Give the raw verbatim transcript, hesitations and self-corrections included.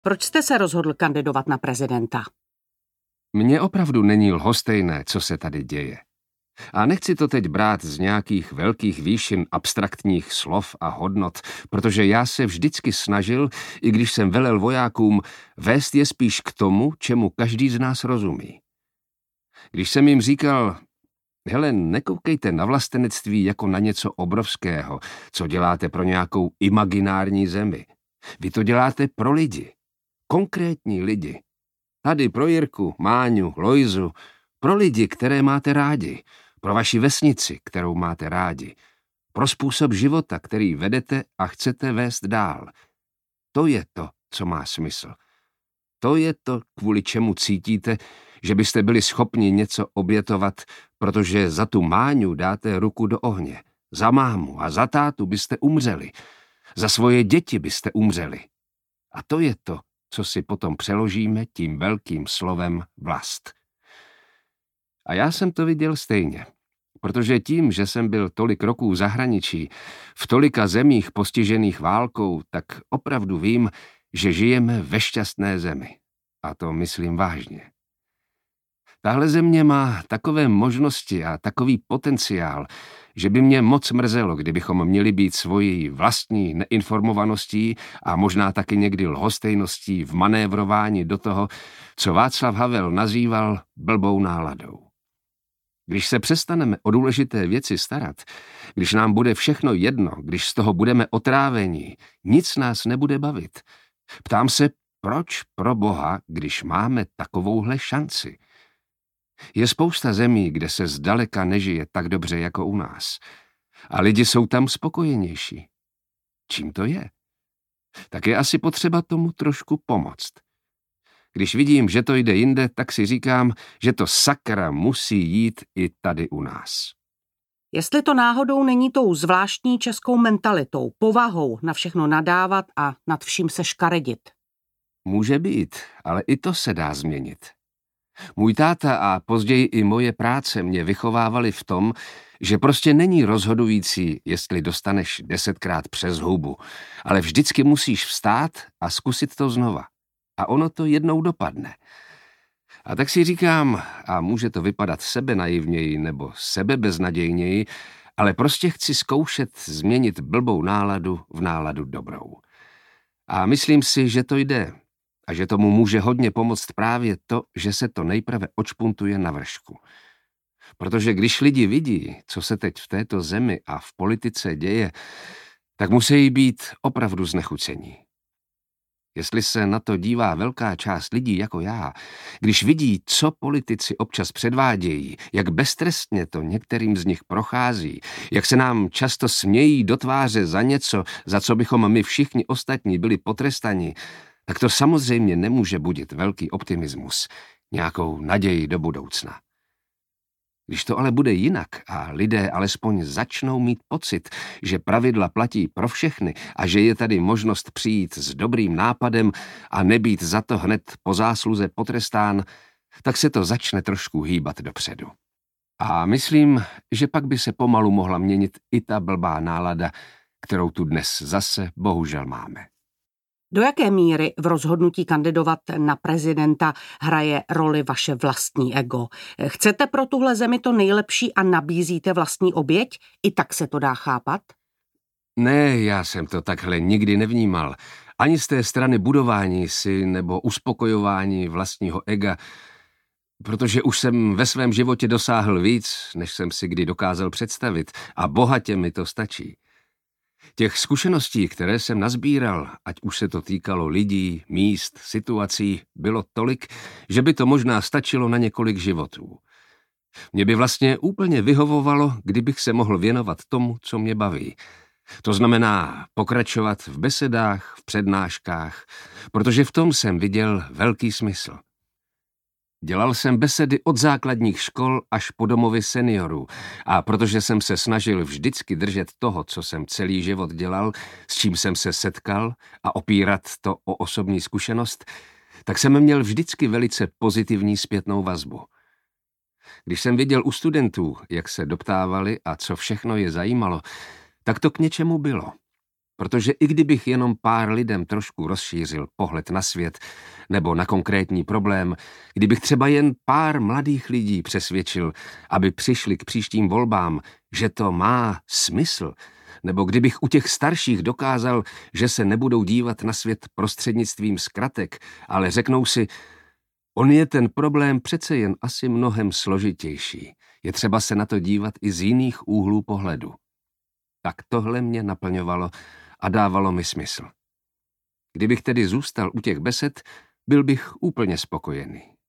Proč jste se rozhodl kandidovat na prezidenta? Mně opravdu není lhostejné, co se tady děje. A nechci to teď brát z nějakých velkých výšin abstraktních slov a hodnot, protože já se vždycky snažil, i když jsem velel vojákům, vést je spíš k tomu, čemu každý z nás rozumí. Když jsem jim říkal, hele, nekoukejte na vlastenectví jako na něco obrovského, co děláte pro nějakou imaginární zemi. Vy to děláte pro lidi. Konkrétní lidi. Tady pro Jirku, Máňu, Lojzu, pro lidi, které máte rádi, pro vaši vesnici, kterou máte rádi, pro způsob života, který vedete a chcete vést dál. To je to, co má smysl. To je to, kvůli čemu cítíte, že byste byli schopni něco obětovat, protože za tu Máňu dáte ruku do ohně. Za mámu a za tátu byste umřeli. Za svoje děti byste umřeli. A to je to, co si potom přeložíme tím velkým slovem vlast. A já jsem to viděl stejně, protože tím, že jsem byl tolik roků v zahraničí, v tolika zemích postižených válkou, tak opravdu vím, že žijeme ve šťastné zemi. A to myslím vážně. Tahle země má takové možnosti a takový potenciál, že by mě moc mrzelo, kdybychom měli být svojí vlastní neinformovaností a možná taky někdy lhostejností v manévrování do toho, co Václav Havel nazýval blbou náladou. Když se přestaneme o důležité věci starat, když nám bude všechno jedno, když z toho budeme otráveni, nic nás nebude bavit. Ptám se, proč pro Boha, když máme takovouhle šanci? Je spousta zemí, kde se zdaleka nežije tak dobře jako u nás. A lidi jsou tam spokojenější. Čím to je? Tak je asi potřeba tomu trošku pomoct. Když vidím, že to jde jinde, tak si říkám, že to sakra musí jít i tady u nás. Jestli to náhodou není tou zvláštní českou mentalitou, povahou na všechno nadávat a nad vším se škaredit. Může být, ale i to se dá změnit. Můj táta a později i moje práce mě vychovávali v tom, že prostě není rozhodující, jestli dostaneš desetkrát přes hubu, ale vždycky musíš vstát a zkusit to znova. A ono to jednou dopadne. A tak si říkám, a může to vypadat sebenaivněji nebo sebebeznadějněji, ale prostě chci zkoušet změnit blbou náladu v náladu dobrou. A myslím si, že to jde. A že tomu může hodně pomoct právě to, že se to nejprve očpuntuje na vršku. Protože když lidi vidí, co se teď v této zemi a v politice děje, tak musí být opravdu znechucení. Jestli se na to dívá velká část lidí jako já, když vidí, co politici občas předvádějí, jak beztrestně to některým z nich prochází, jak se nám často smějí do tváře za něco, za co bychom my všichni ostatní byli potrestani, tak to samozřejmě nemůže budit velký optimismus, nějakou naději do budoucna. Když to ale bude jinak a lidé alespoň začnou mít pocit, že pravidla platí pro všechny a že je tady možnost přijít s dobrým nápadem a nebýt za to hned po zásluze potrestán, tak se to začne trošku hýbat dopředu. A myslím, že pak by se pomalu mohla měnit i ta blbá nálada, kterou tu dnes zase bohužel máme. Do jaké míry v rozhodnutí kandidovat na prezidenta hraje roli vaše vlastní ego? Chcete pro tuhle zemi to nejlepší a nabízíte vlastní oběť? I tak se to dá chápat? Ne, já jsem to takhle nikdy nevnímal. Ani z té strany budování si nebo uspokojování vlastního ega, protože už jsem ve svém životě dosáhl víc, než jsem si kdy dokázal představit a bohatě mi to stačí. Těch zkušeností, které jsem nazbíral, ať už se to týkalo lidí, míst, situací, bylo tolik, že by to možná stačilo na několik životů. Mě by vlastně úplně vyhovovalo, kdybych se mohl věnovat tomu, co mě baví. To znamená pokračovat v besedách, v přednáškách, protože v tom jsem viděl velký smysl. Dělal jsem besedy od základních škol až po domovy seniorů a protože jsem se snažil vždycky držet toho, co jsem celý život dělal, s čím jsem se setkal a opírat to o osobní zkušenost, tak jsem měl vždycky velice pozitivní zpětnou vazbu. Když jsem viděl u studentů, jak se doptávali a co všechno je zajímalo, tak to k něčemu bylo. protože i kdybych jenom pár lidem trošku rozšířil pohled na svět nebo na konkrétní problém, kdybych třeba jen pár mladých lidí přesvědčil, aby přišli k příštím volbám, že to má smysl, nebo kdybych u těch starších dokázal, že se nebudou dívat na svět prostřednictvím zkratek, ale řeknou si, on je ten problém přece jen asi mnohem složitější. Je třeba se na to dívat i z jiných úhlů pohledu. Tak tohle mě naplňovalo a dávalo mi smysl. Kdybych tedy zůstal u těch besed, byl bych úplně spokojený.